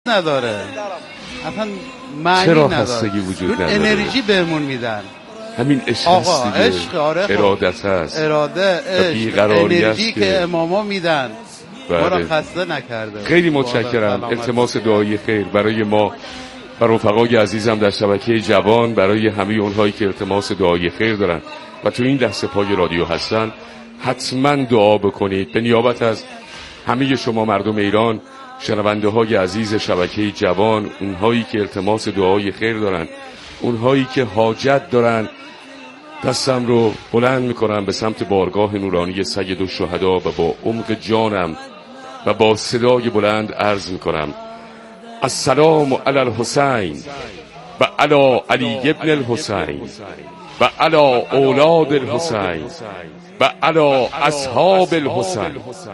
نداره، اصلا معنی چرا نداره. خستگی وجود نداره؟ انرژی بهمون میدن. همین عشق آقا دیگه. عشق، آره، ارادت هست، اراده، عشق، انرژی که اماما میدن ما را خسته نکرده. خیلی متشکرم. التماس دعای خیر برای ما و رفقای عزیزم در شبکه جوان، برای همه اونهایی که التماس دعای خیر دارن و تو این لحظه پای رادیو هستن. حتما دعا بکنید به نیابت از همه شما مردم ایران، شنونده های عزیز شبکه جوان، اونهایی که التماس دعای خیر دارن، اونهایی که حاجت دارن. دستم رو بلند میکنم به سمت بارگاه نورانی سید الشهدا و با عمق جانم و با صدای بلند عرض میکنم: السلام علی الحسین و علی علی ابن الحسین و علی اولاد الحسین و علی اصحاب الحسین.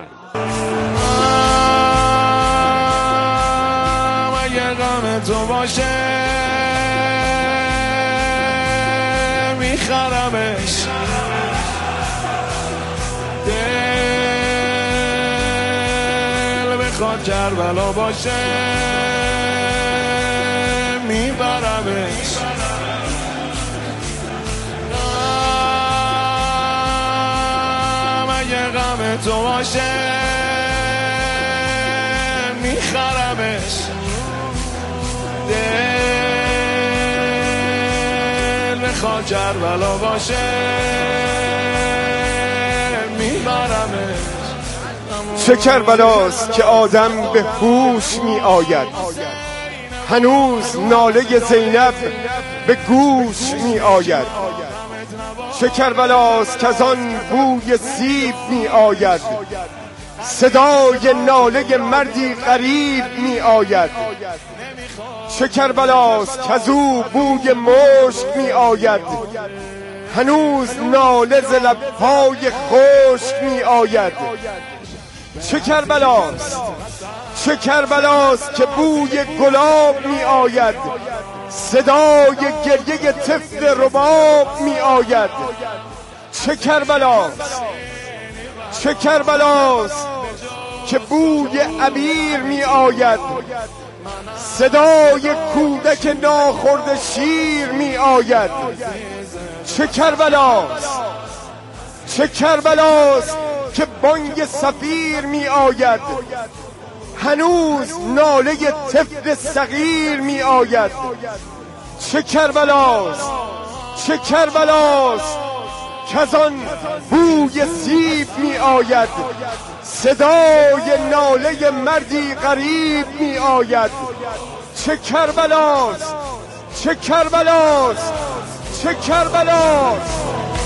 اگه غم تو باشه میخرمش، دل بخواد کربلا باشه میبرمش. اگه غم تو باشه میخرمش، دل بخواد کربلا باشه میبرمش. چه کربلاست که آدم به هوش می آید، هنوز ناله زینب به گوش می آید. چه کربلاست که از آن بوی سیب می آید، صدای ناله مردی غریب می آید. چه کربلاست که از او بوی مشک می آید، هنوز ناله ز لب‌های خشک می آید. چه کربلاست، چه کربلاست که بوی گلاب می آید، صدای گریه طفل رباب می آید. چه کربلاست، چه کربلاست که بوی عبیر می آید، صدای کودک ناخورده شیر می آید. چه کربلاست، چه کربلاست که بانگ صفیر می آید، هنوز ناله طفل صغیر می آید. چه کربلاست، چه کربلاست که از آن بوی سیب می آید، صدای ناله مردی غریب می آید. چه کربلاست، چه کربلاست، چه کربلاست.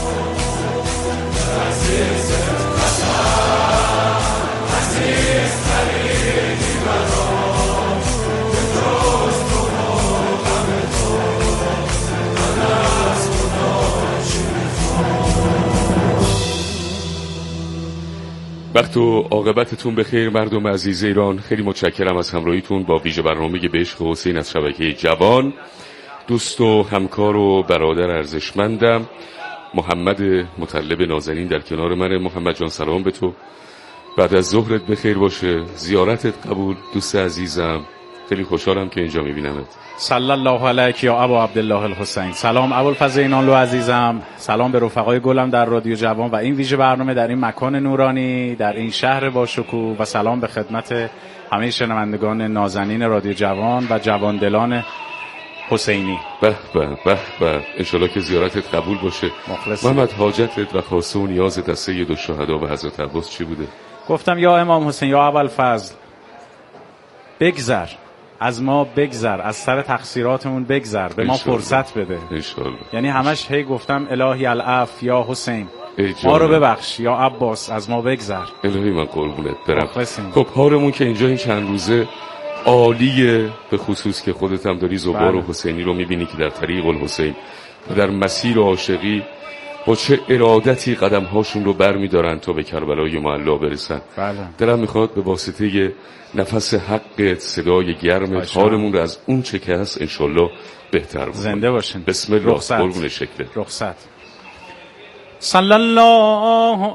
وقت و عاقبتتون بخیر مردم عزیز ایران. خیلی متشکرم از همراهیتون با ویژه برنامه به عشق حسین از شبکه جوان. دوست و همکار و برادر ارزشمندم محمد مطلب نازنین در کنار منه. محمد جان سلام به تو، بعد از ظهرت بخیر باشه، زیارتت قبول دوست عزیزم. خیلی خوشحالم که اینجا میبینمت. صلی الله علیک یا ابا عبدالله الحسین. سلام ابوالفضل اینانلو عزیزم، سلام به رفقای گلم در رادیو جوان و این ویژه برنامه در این مکان نورانی در این شهر باشکوه و سلام به خدمت همه شنوندگان نازنین رادیو جوان و جواندلان حسینی. به به به به، انشالله که زیارتت قبول باشه. مخلصی. محمد حاجتت و خواسته و نیازت از سید الشهدا و حضرت عباس چی بوده؟ گفتم یا امام حسین یا ابوالفضل بگذر از ما، بگذر از سر تقصیراتمون، بگذر به ما فرصت بده انشالله. یعنی همش هی گفتم الهی العفو یا حسین ما رو ببخش، یا عباس از ما بگذر. الهی من قربونت برم. خب حالمون که اینجا این چند روزه عالیه، به خصوص که خودت هم داری زبار و حسینی رو میبینی که در طریق الحسین و در مسیر عاشقی با چه ارادتی قدم هاشون رو بر میدارن تا به کربلای معلا برسن. دلم میخواد به واسطه نفس حقت، صدای گرمت، حالمون رو از اون چه که هست انشالله بهتر بکنیم. زنده باشین. بسم الله. قربون شکلت. رخصت. صلی الله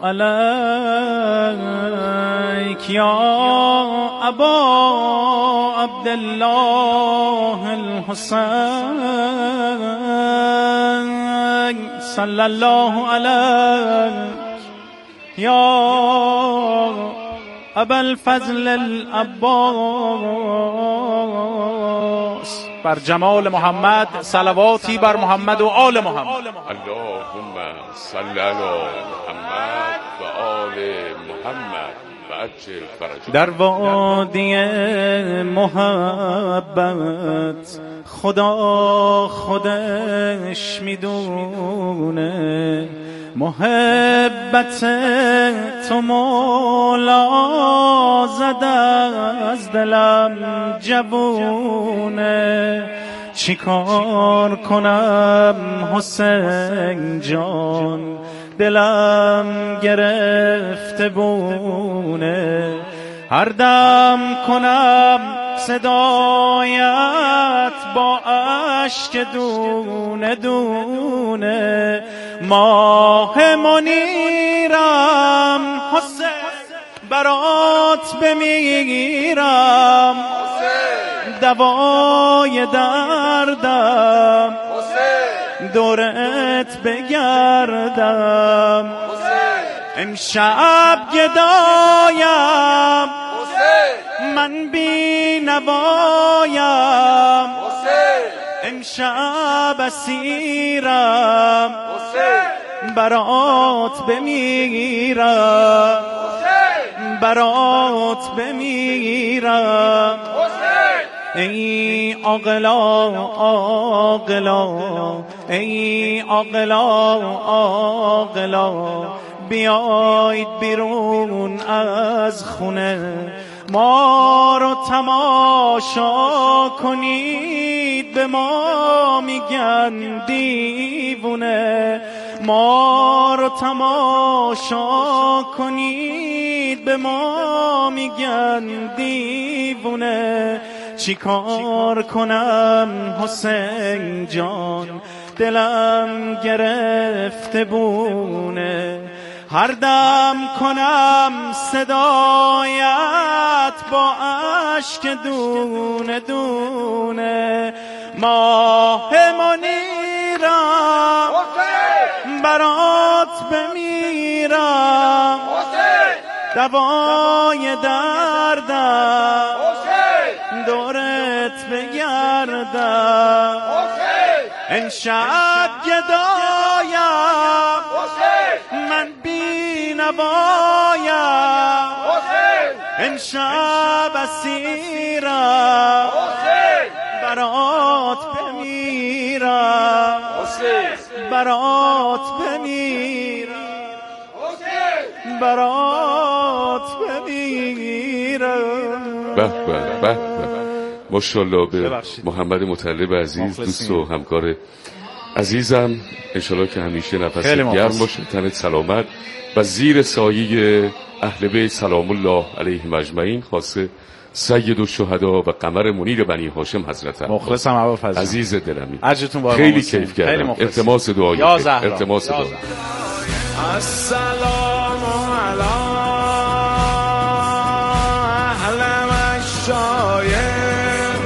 علیک یا ابا عبدالله الحسین صلی الله علیک یا ابا الفضل العباس. بر جمال محمد صلواتی بر محمد و آل محمد. اللهم صل علی محمد و آل محمد و عجل فرجهم. در وادی محبت خدا خودش میدونه، محبت تو مولا زده از دلم جوونه. چیکار کنم حسین جان، دلم گرفته بونه. هر دم کنم صدایت با اشک دونه دونه. ماه منیرم حسین برات بمیرم، دوای دردم دورت بگردم. امشب گدایم من بی نوایم، امشب اسیرم برات بمیرم، برات بمیرم. ای عاقلا عاقلا ای عاقلا عاقلا، بیایید بیرون از خونه، ما رو تماشا کنید، به ما میگن دیوونه. ما رو تماشا کنید، به ما میگن دیوونه. چیکار کنم حسین جان، دلم گرفته بونه. هر دم کنم صدایت با اشک دونه دونه. ماه منیرم برات بمیرم، دوای دردم دورت بگردم. امشب گدایم من بی نوایم، امشب اسیرم برات بمیرم، برات بمیرم، برات بمیرم. به به به به. ماشاءالله به محمد مطلب عزیز، دوست و همکار عزیزم. انشالله که همیشه نفس گرم باشه، تنت سلامت و زیر سایه اهل بیت سلام الله علیهم اجمعین. خاصه سید الشهدا و قمر منیر بنی هاشم حضرت عباس. مخلصم ابوالفضل عزیز دلمی، اجرتون بارک. خیلی کیف کردم. التماس دعایی، التماس دعایی. السلام علی اهل مشایخ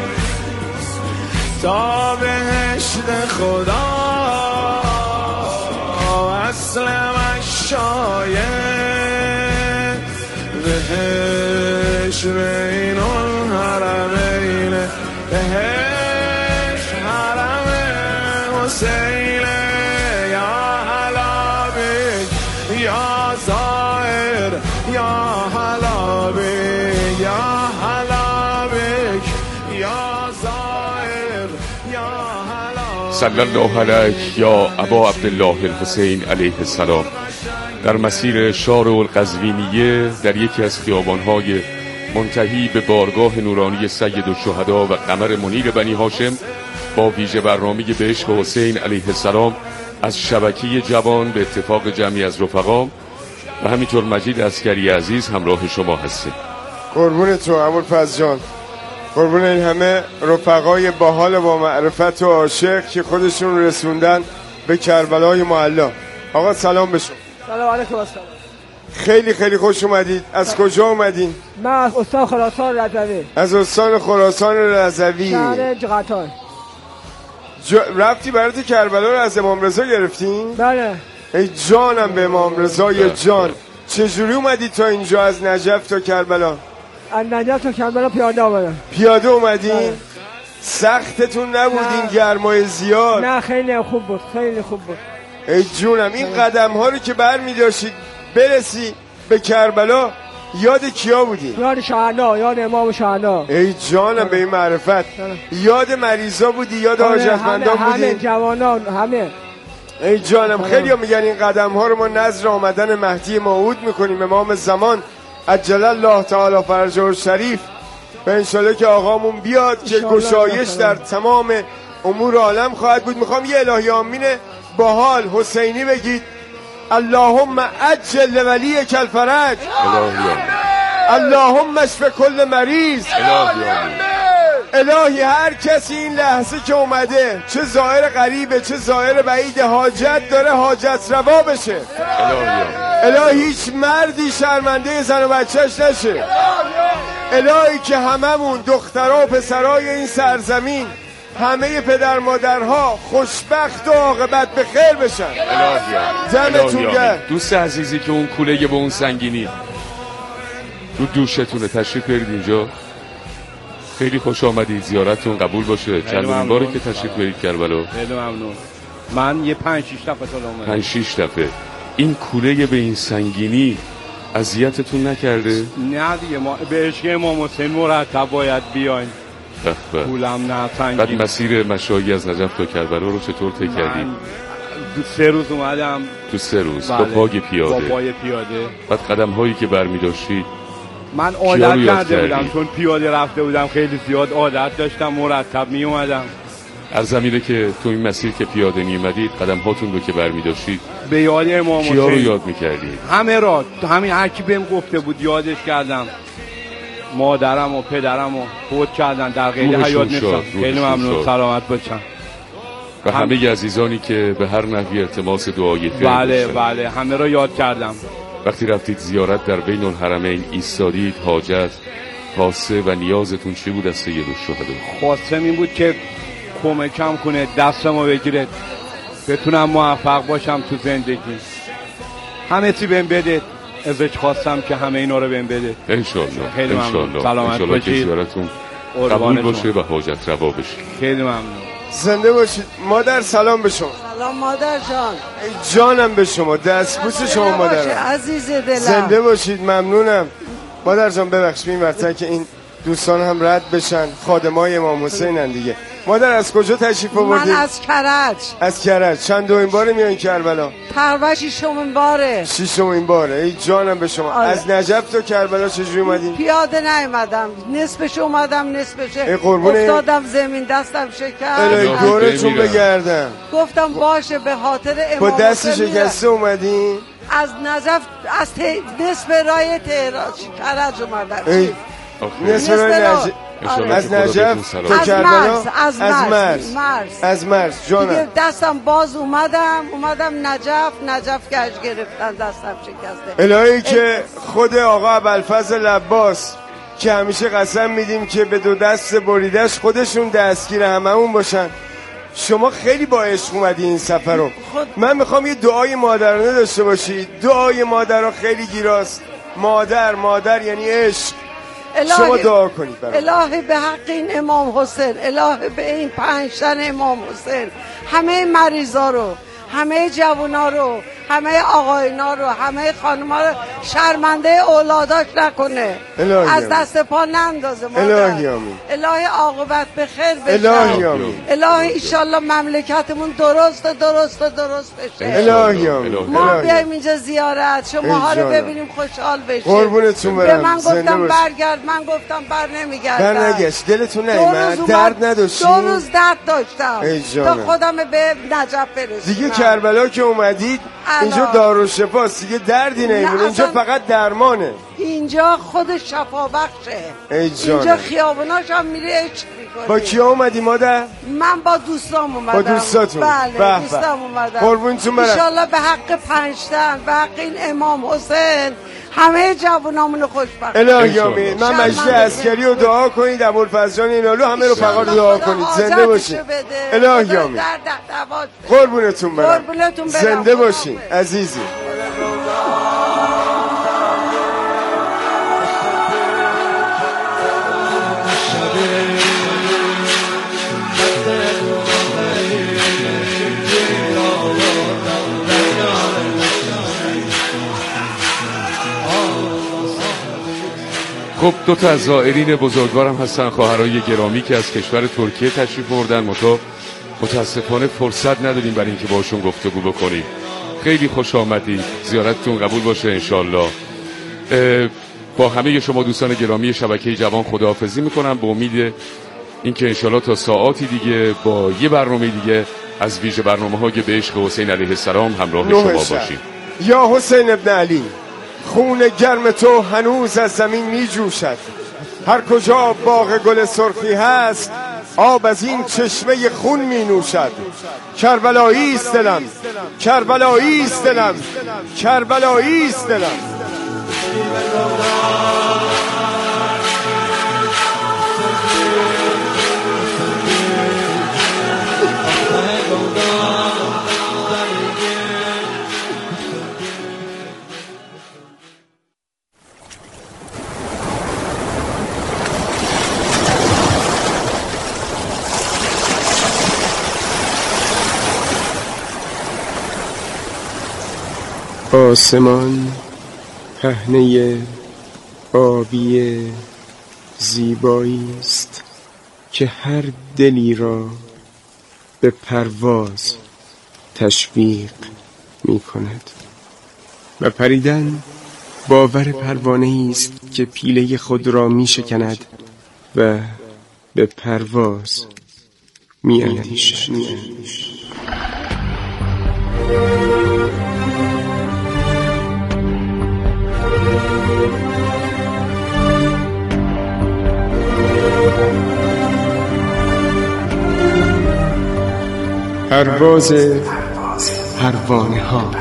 تا بهشت خدا، اصل مشایخ بهش بین الحرمین، بهش حرم حسین. یا حلابی یا زائر یا حلابی یا حلابی یا زائر یا حلابی. صلی الله علیک یا ابا عبدالله الحسین علیه السلام. در مسیر شارع القزوینیه در یکی از خیابان‌های منتهی به بارگاه نورانی سید الشهدا و قمر منیر بنی هاشم با ویژه برنامه به عشق حسین علیه السلام از شبکه جوان به اتفاق جمعی از رفقام و همینطور مجید عسکری عزیز همراه شما هستیم. قربون تو ابوالفضل جان، قربون این همه رفقای باحال با معرفت و عاشق که خودشون رسوندن به کربلای معلا. آقا سلام بشون. سلام علیکم. السلام. خیلی خیلی خوش اومدید. از کجا اومدین؟ من از استان خراسان رضوی. از استان خراسان رضوی. شهر قطار. رفتی برات کربلا رو از امام رضا گرفتین؟ بله. ای جانم به امام رضای جان. چجوری اومدی تا اینجا از نجف تا کربلا؟ از نجف تا کربلا پیاده اومدم. پیاده اومدین؟ سختتون نبودین گرمای زیاد؟ نه خیلی خوب بود، خیلی خوب بود. ای جونم این قدم ها رو که برمی داشتید برسی به کربلا یاد کیا بودین؟ یاد شهدا، یاد امام شهدا. ای جانم به این معرفت. یاد مریضا بودی؟ یاد حاجتمندان بودی؟ همه جوانان همه. ای جانم خیلی ها میگن این قدم ها رو ما نظر آمدن مهدی موعود میکنیم، امام زمان عجل الله تعالی فرجه الشریف، و انشالله که آقامون بیاد که گشایش در تمام امور عالم خواهد بود. میخوام یه الهی آمین باحال حسینی بگید. اللهم عجل ولیک الفرج، اللهم اشف کل مریض. الهی هر کسی این لحظه که اومده، چه ظاهر غریبه چه ظاهر بعید، حاجت داره حاجت روا بشه. الهی هیچ مردی شرمنده زن و بچهش نشه. الهی که هممون دخترها و پسرای این سرزمین، همه پدر مادرها خوشبخت و عاقبت به خیر بشن. دمتون گرم. دوست عزیزی که اون کوله به اون سنگینی رو دوشتونه تشریف برید اینجا. خیلی خوش آمدید، زیارتتون قبول باشه. چندمین باری که تشریف برید کربلا؟ خیلی ممنون. من یه 5-6 دفعه تا اومدم. 5-6 دفعه. این کوله به این سنگینی اذیتتون نکرده؟ نه دیگه، ما به عشق امام حسین مرتب باید بیاین. پولم نه سنگین. بعد مسیر مشایی از نجف تا کربلا رو چطور طی کردید؟ 3 روز اومدم. تو 3 روز؟ با پای پیاده؟ با پای پیاده. بعد قدم هایی که برمی داشتید من عادت کرده بودم، چون پیاده رفته بودم خیلی زیاد عادت داشتم، مرتب می اومدم. ارزمیره که تو این مسیر که پیاده می اومدید قدم هاتون رو که برمی داشتید به یاد امام حسین کیا رو یاد می کردید؟ همه را، همین هر کی بهم گفته بود یادش کردم. مادرم و پدرم و فوت کردن، در قید حیات نیستن. خیلی ممنون، سلامت باشن. و همه عزیزانی که به هر نحوی التماس دعای خیر بله همه را یاد کردم. وقتی رفتید زیارت در بین الحرمین ایستادید، حاجت خواسته و نیازتون چی بود از سید الشهدا؟ خواستم این بود که کمکم کنه، دستمو بگیره، بتونم موفق باشم تو زندگی. همه چی بهم بده. ازش خواستم که همه اینا رو بهم بده. انشالله. خیلی ممنون. سلامت باشید. که زیارتون قبول باشه و حاجت روا بشه. خیلی ممنون. زنده باشید. مادر سلام به شما. سلام مادر جان. ای جانم به شما، دستبوس شما مادر عزیز دلم. زنده باشید. ممنونم مادر جان. ببخشید این وقتا که این دوستان هم رد بشن، خادمای امام حسینن دیگه. مادر از کجا تشریف آوردید؟ من از کرج. از کرج. چندمین باره میایین کربلا؟ تقریبا 6مین باره. 6مین باره. ای جانم به شما. از نجف تا کربلا چجوری اومدین؟ پیاده نیومدم، نصفش اومدم نصفش افتادم زمین، دستم شکست. الهی دورتون بگردم. گفتم باشه به خاطر امام با دست شکسته اومدین؟ از نجف از نصف راه تهران کرج اومدم. نصف راه از نجف تا کربلا؟ از مرز جانم. دیگه دستم باز اومدم نجف کج گرفتن، دستم شکسته. الهی که خود آقا ابوالفضل عباس که همیشه قسم میدیم که به 2 دست بریدش خودشون دستگیر هممون باشن، شما خیلی با عشق اومدی این سفر رو. من میخوام یه دعای مادرانه داشته باشید. دعای مادرها خیلی گیراست. مادر یعنی عشق. شما دعا کنید برای الهی به حق این امام حسین، الهی به این 5 تن امام حسین، همه مریضا رو، همه جوونا رو، همه آقاینا رو، همه خانما رو شرمنده اولاداش نکنه. از دست پا نندازه مادر. الهی آمین. الهی عاقبت به خیر بشه. الهی آمین. الهی انشالله مملکتمون درست بشه. الهی آمین. ما بیایم اینجا زیارت، شماها رو ببینیم خوشحال بشیم. قربونتون برم. به من گفتم برگرد، من گفتم نمیگردم. برنگشت. دلتون نیامد؟ درد نداشتی؟ 2 روز درد داشتم تا خودم به نجف برسونم. دیگه کربلا که اومدید اینجا دارالشفاست دیگه، دردی نمیمونه. اینجا فقط درمانه. اینجا خود شفا بخشه. اینجا خیابوناش هم میری عشق میکنی. میکنیم. با کیا اومدی مادر؟ من با دوستام اومدم. با دوستاتون؟ بله دوستام اومدم. قربونتون برم. انشالله به حق پنجتن به حق این امام حسین همه جوانامون خوشبخت. الهی آمین. من مجید عسکری رو دعا کنید، ابوالفضل جان اینالو همه رو فقط دعا کنید زنده باشید. الهی آمین. قربونتون برم. زنده باشین عزیزی. خب دو تا از زائرین بزرگوارم هستن، خواهرای گرامی که از کشور ترکیه تشریف بردن. متاسفانه فرصت نداریم برای اینکه باشون گفتگو بکنیم. خیلی خوش آمدید، زیارتتون قبول باشه انشالله. با همه شما دوستان گرامی شبکه جوان خداحافظی میکنم به امید اینکه انشالله تا ساعاتی دیگه با یه برنامه دیگه از ویژه برنامه‌های به عشق حسین علیه السلام همراه شما باشیم. یا حسین ابن علی، خون گرم تو هنوز از زمین می جوشد. هر کجا باغ گل سرخی هست آب از این چشمه خون می نوشد. کربلایی است دلم، کربلایی است دلم، کربلایی است دلم. آسمان پهنه آبی زیبایی است که هر دلی را به پرواز تشویق می کند و پریدن باور پروانه است که پیله خود را می شکند و به پرواز می اندیشد. پرواز پروانه ها.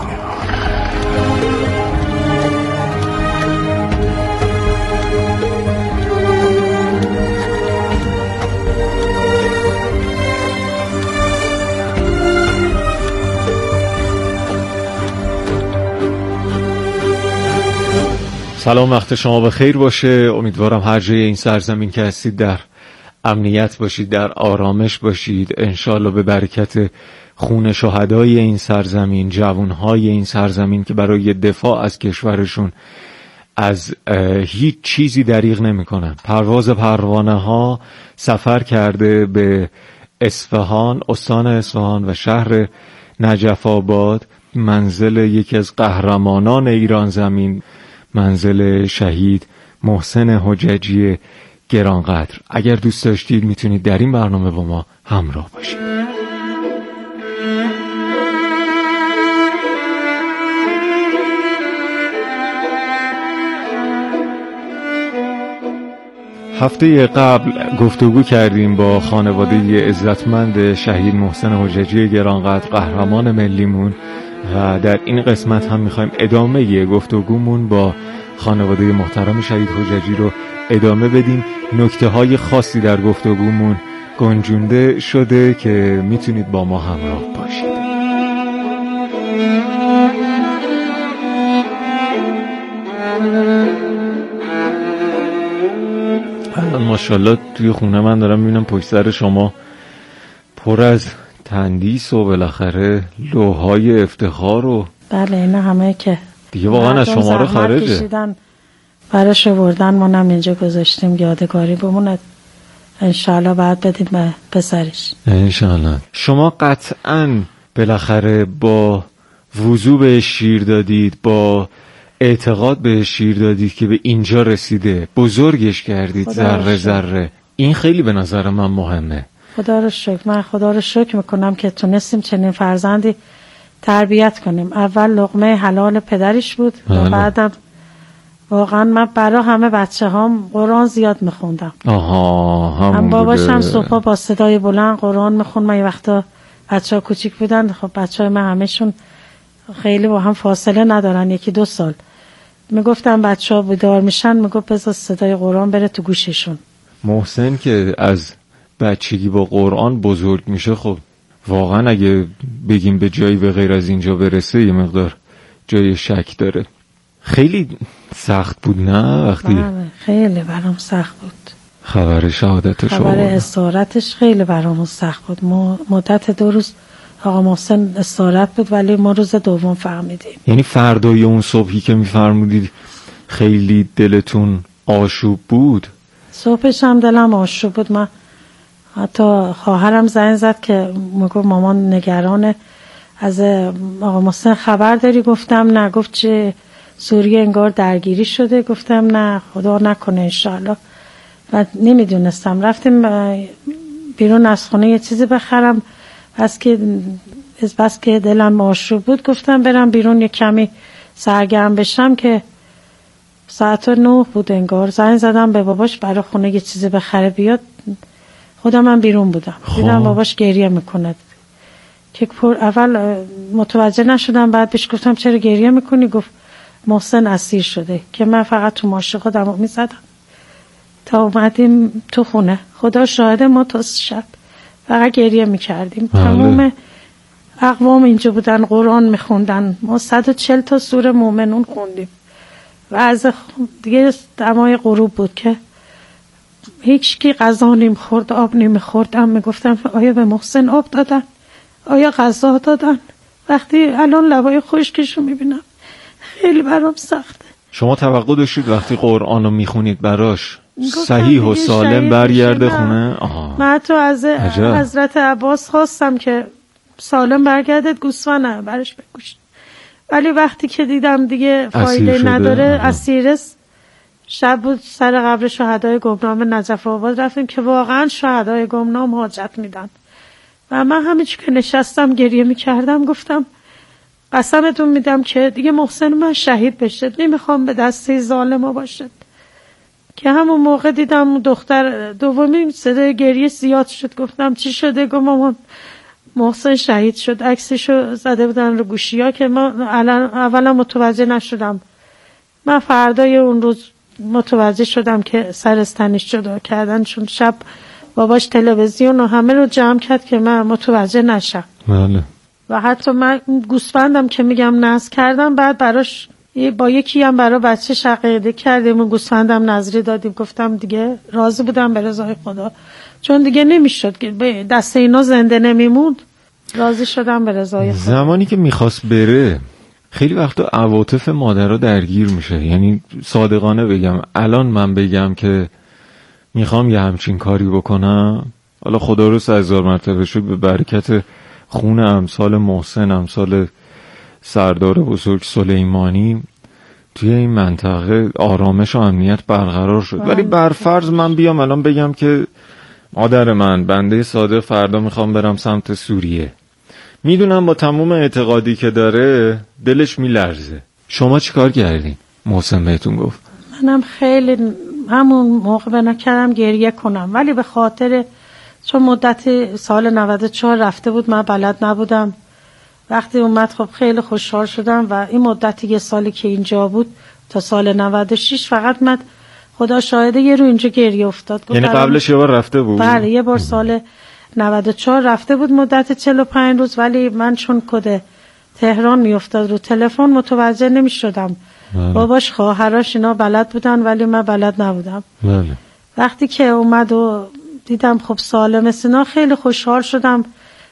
سلام، وقت شما بخیر باشه. امیدوارم هر جای این سرزمین که هستید در امنیت باشید، در آرامش باشید. انشالله به برکت خون شهدای این سرزمین، جوانهای این سرزمین که برای دفاع از کشورشون از هیچ چیزی دریغ نمی کنن. پرواز پروانه ها سفر کرده به اصفهان، استان اصفهان و شهر نجف آباد، منزل یکی از قهرمانان ایران زمین، منزل شهید محسن حججی گرانقدر. اگر دوست داشتید میتونید در این برنامه با ما همراه باشید. هفته قبل گفتگو کردیم با خانواده عزتمند شهید محسن حججی گرانقدر، قهرمان ملیمون، و در این قسمت هم میخوایم ادامه گفتگومون با خانواده محترم شهید حججی رو ادامه بدیم. نکته های خاصی در گفتگومون گنجونده شده که میتونید با ما همراه باشید. الان ماشاءالله توی خونه من دارم میبینم پشت سر شما پر از تندیس و بالاخره لوحای افتخار و بله اینا همه که دیگه واقعا از شماره خارجه براش بردن، ما هم اینجا گذاشتیم یادگاری بمونه. انشالله بعد بدید به پسرش انشالله. شما قطعا بالاخره با وضو به شیر دادید، با اعتقاد به شیر دادید که به اینجا رسیده، بزرگش کردید ذره ذره. این خیلی به نظر من مهمه. خدا رو شکر. من خدا رو شکر میکنم که تونستیم چنین فرزندی تربیت کنیم. اول لقمه حلال پدرش بود و بعدم واقعا من برای همه بچه هم قرآن زیاد میخوندم. همون باباشم صبح با صدای بلند قرآن میخوند. من یه وقتا بچه ها کوچیک بودن، خب بچه های من همهشون خیلی با هم فاصله ندارن، 1-2 سال. میگفتم بچه ها بیدار میشن، میگفت بذار صدای قرآن بره تو گوششون. محسن که از بچگی با قرآن بزرگ میشه، خب واقعا اگه بگیم به جایی به غیر از اینجا برسه یه مقدار جای شک داره. خیلی سخت بود نه وقتی؟ خیلی برام سخت بود. خبر شهادتش، خبر اسارتش خیلی برام سخت بود. مدت 2 روز آقا محسن اسارت بود، ولی ما روز دوم فهمیدیم. یعنی فردای اون صبحی که میفرمودید خیلی دلتون آشوب بود؟ صبحش هم دلم آشوب بود. من حتی خواهرم زنگ زد که میگفت مامان نگرانه، از آقا محسن خبر داری؟ گفتم نه. گفت چه سوریه انگار درگیری شده. گفتم نه خدا نکنه انشاءالله. و نمیدونستم. رفتیم بیرون از خونه یه چیزی بخرم، بس که دلم آشوب بود گفتم برم بیرون یه کمی سرگرم بشم، که ساعت 9 بود انگار. زنگ زدم به باباش برای خونه یه چیزی بخره بیاد. خودم من بیرون بودم. دیدم باباش گریه میکنه، که اول متوجه نشدم. بعد بهش گفتم چرا گریه میکنی؟ گفت محسن اسیر شده. که من فقط تو ماشه خودم میزدم تا اومدیم تو خونه. خدا شاهده ما تا شب فقط گریه میکردیم. تمام اقوام اینجا بودن قرآن میخوندن. ما 140 تا سوره مومنون خوندیم و از دیگه دمای غروب بود که هیچ کی غذا نمیخورد، آب نمیخوردم. میگفتم آیا به محسن آب دادن؟ آیا غذا دادن؟ وقتی الان لبای خشکشو میبینم خیلی برام سخته. شما توقع داشتید وقتی قرآن رو میخونید براش صحیح و سالم برگرده خونه؟ من تو از حضرت عباس خواستم که سالم برگردد، گوسفند برش بکشید. ولی وقتی که دیدم دیگه فایده نداره، اسیرست. شب بود سر قبر شهدای گمنام نجف آباد رفتیم که واقعا شهدای گمنام حاجت میدن. و من همینچه که نشستم گریه میکردم گفتم قسمتون میدم که دیگه محسن من شهید بشه، نمیخوام به دسته ظالما باشه. که همون موقع دیدم دختر دومی صدای گریه زیاد شد. گفتم چی شده؟ گفت مامان محسن شهید شد. عکسشو زده بودن رو گوشی‌ها که ما اولا متوجه نشدم. من فردای اون روز متوجه شدم که سر از تنش جدا کردن، چون شب باباش تلویزیون و همه رو جمع کرد که من متوجه نشم. بله. و حتی من گوسفندم که میگم نذر کردم، بعد براش با یکی هم برای بچه شقیقه کردیم و گوسفندم نذری دادیم. گفتم دیگه راضی بودم به رضای خدا، چون دیگه نمیشد که به دست اینا زنده نمیموند. راضی شدم به رضای خدا. زمانی که میخواست بره خیلی وقتا عواطف مادرها درگیر میشه. یعنی صادقانه بگم الان من بگم که میخوام یه همچین کاری بکنم، حالا خدا رو 1000 مرتبه شد به برکت خون امثال محسن، امثال سردار بزرگ سلیمانی، توی این منطقه آرامش و امنیت برقرار شد. ولی برفرض من بیام الان بگم که مادر من بنده صادق فردا میخوام برم سمت سوریه، میدونم با تمام اعتقادی که داره دلش میلرزه، شما چیکار کردین؟ محسن بهتون گفت؟ منم خیلی همون موقع بنا کردم گریه کنم، ولی به خاطر چون مدت سال 94 رفته بود من بلد نبودم. وقتی اومد خب خیلی خوشحال شدم و این مدتی یه سالی که اینجا بود تا سال 96 فقط من خدا شاهده یه رو اینجا گریه افتاد. یعنی قبلش یه بار رفته بود؟ بله یه بار سال 94 رفته بود مدت 45 روز، ولی من چون کد تهران میافتاد رو تلفن متوجه نمیشدم. باباش خواهرش اینا بلد بودن ولی من بلد نبودم. بله. وقتی که اومد و دیدم خب سالم سینا خیلی خوشحال شدم.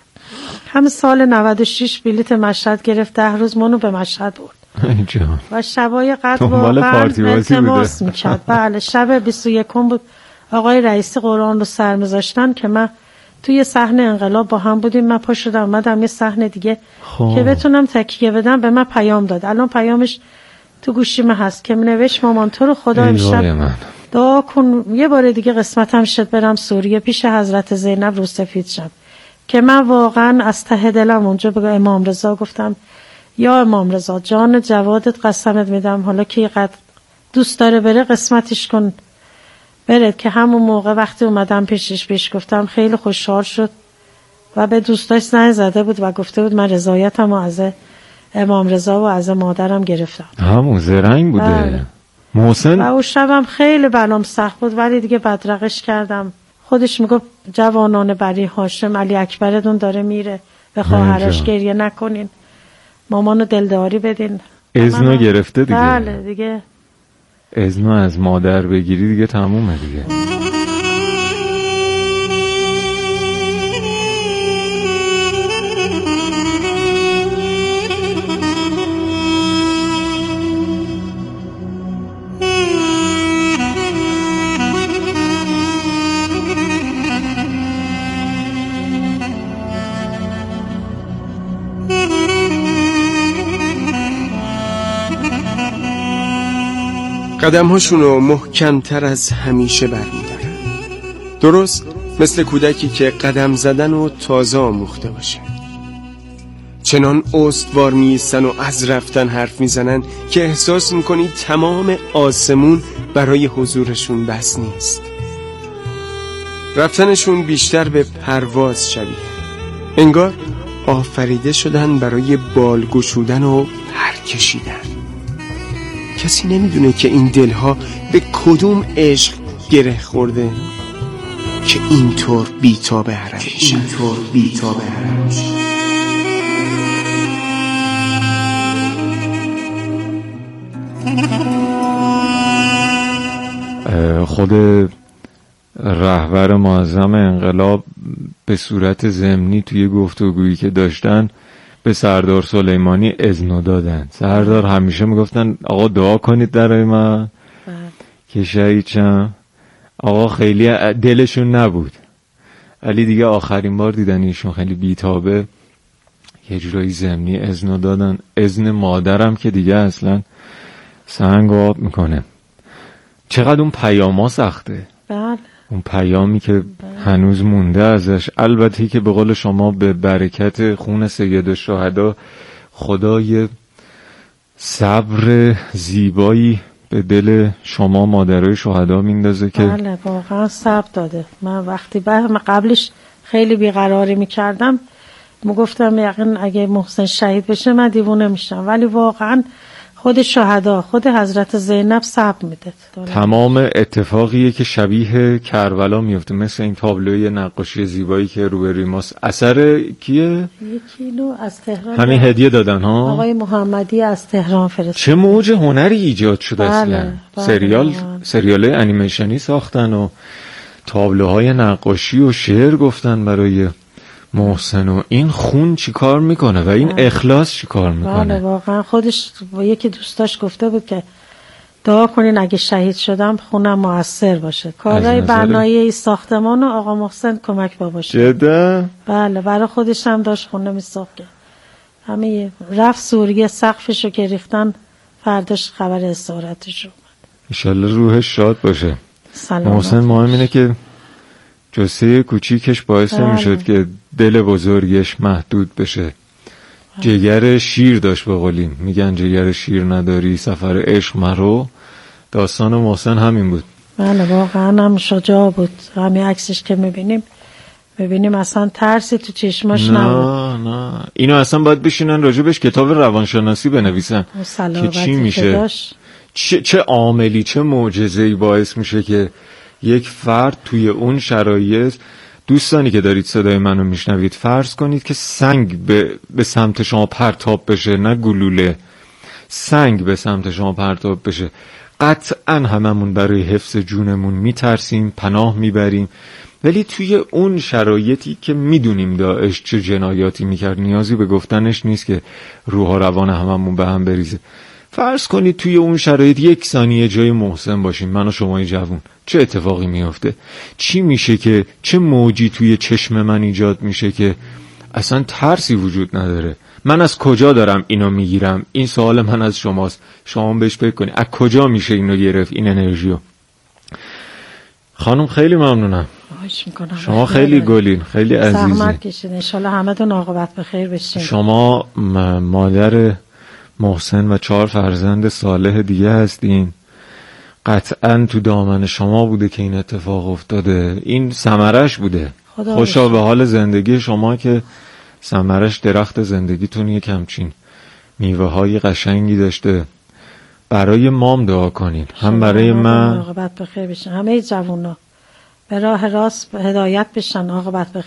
هم سال 96 بلیت مشهد گرفت، 10 روز منو به مشهد برد و شبای قدر واقعا التماس میکرد. بله شب 21 بود آقای رئیسی قرآن رو سر میذاشتن که من توی صحنه انقلاب با هم بودیم. من پا شدم اومدم یه صحنه دیگه که بتونم تکیه بدم، به من پیام داد. الان پیامش تو گوشیم هست که نوشت مامان تو رو خدا امشب دعا کن یه بار دیگه قسمتم شد برم سوریه پیش حضرت زینب رو سفید شم. که من واقعا از ته دلم اونجا به امام رضا گفتم یا امام رضا جان جوادت قسمت میدم، حالا که قد دوست داره بره قسمتش کن بره. که همون موقع وقتی اومدم پیشش بهش گفتم خیلی خوشحال شد و به دوستاش زنگ زده بود و گفته بود من رضایتم و از امام رضا و از مادرم گرفتم. همون زرنگ بوده. محسن و اون شبم خیلی برام سخت بود ولی دیگه بدرقش کردم. خودش میگفت جوانان بری هاشم علی اکبرتون داره میره، به خواهرش گریه نکنین، مامانو دلداری بدین. اذنو گرفته دیگه. بله دیگه اذنو از مادر بگیری دیگه تمومه دیگه. قدم‌هاشونو محکم‌تر از همیشه برمی‌دارن، درست مثل کودکی که قدم زدن و تازه آموخته باشه. چنان استوار می‌ایستن و از رفتن حرف میزنن که احساس می‌کنی تمام آسمون برای حضورشون بس نیست. رفتنشون بیشتر به پرواز شبیه، انگار آفریده شدن برای بال گشودن و پر کشیدن. کسی نمیدونه که این دلها به کدوم عشق گره خورده که اینطور بی‌تاب حرم میشن. خود رهبر معظم انقلاب به صورت ضمنی توی گفتگویی که داشتن به سردار سلیمانی اذن دادن. سردار همیشه میگفتن آقا دعا کنید برای من که شهید شم. آقا خیلی دلشون نبود ولی دیگه آخرین بار دیدن ایشون خیلی بی‌تابه یه جورایی ضمنی اذن دادن. اذن مادرم که دیگه اصلا سنگ آب میکنه. چقدر اون پیاما سخته. بله. اون پیامی که هنوز مونده ازش. البته که به قول شما به برکت خون سید الشهدا خدا یه صبر زیبایی به دل شما مادرای شهدا میندازه که بله واقعا صبر داده. من وقتی قبلش خیلی بیقراری میکردم میگفتم یقین اگه محسن شهید بشه من دیوونه میشم، ولی واقعا خود شهدا خود حضرت زینب صبر میده. تمام اتفاقیه که شبیه کربلا میفته، مثل این تابلوی نقاشی زیبایی که روبروی ماست. اثر کیه؟ 1 کیلو از تهران همین هدیه دادن ها. آقای محمدی از تهران فرستاد. چه موج هنری ایجاد شده اصلا. بله. سریال انیمیشنی ساختن و تابلوهای نقاشی و شعر گفتن برای محسن. و این خون چی کار میکنه و این اخلاص چی کار میکنه. بله واقعا خودش با یکی دوستاش گفته بود که دعا کنین اگه شهید شدم خونم مؤثر باشه. کارهای بنایی ساختمان و آقا محسن کمک باباشه. جدا؟ بله برای خودش هم داشت خونه میساخت. همه رفت سوریه سقفشو که ریختن فرداش خبر اسارتش اومد. انشالله روحش شاد باشه. محسن مهم اینه که جسه کوچیکش باعث میشد که دل بزرگش محدود بشه. جگر شیر داشت به قولی میگن جگر شیر نداری سفر عشق مرو. داستان محسن همین بود. بله واقعا هم شجاع بود. همین عکسش که میبینیم اصلا ترسی تو چشماش نبود. نه اینو اصلا باید بشینن راجبش کتاب روانشناسی بنویسن که چی میشه، چه عاملی چه معجزه‌ای باعث میشه که یک فرد توی اون شرایط. دوستانی که دارید صدای منو میشنوید فرض کنید که سنگ به سمت شما پرتاب بشه، نه گلوله، سنگ به سمت شما پرتاب بشه. قطعا هممون برای حفظ جونمون میترسیم، پناه میبریم، ولی توی اون شرایطی که میدونیم داعش چه جنایاتی میکرد نیازی به گفتنش نیست که روح و روان هممون به هم بریزه. فرض کنید توی اون شرایط 1 ثانیه جای محسن باشیم، من و شمای جوون، چه اتفاقی میفته؟ چی میشه که چه موجی توی چشم من ایجاد میشه که اصلا ترسی وجود نداره؟ من از کجا دارم اینو میگیرم؟ این سوال من از شماست، شما بهش فکر کنید از کجا میشه اینو گرفت، این انرژیو. خانم خیلی ممنونم، شما خیلی گلین، خیلی عزیزین. زحمت کشید، ان شاءالله همتون عاقبت به خیر بشین. شما مادر محسن و 4 فرزند صالح دیگه هستین قطعا تو دامن شما بوده که این اتفاق افتاده، این ثمرش بوده. خوشا به حال زندگی شما که ثمرش درخت زندگیتون یک همچین میوه های قشنگی داشته. برای مام دعا کنین، هم برای من. عاقبت بخیر بشن همه جوونا، به راه راست هدایت بشن، عاقبت بخیر.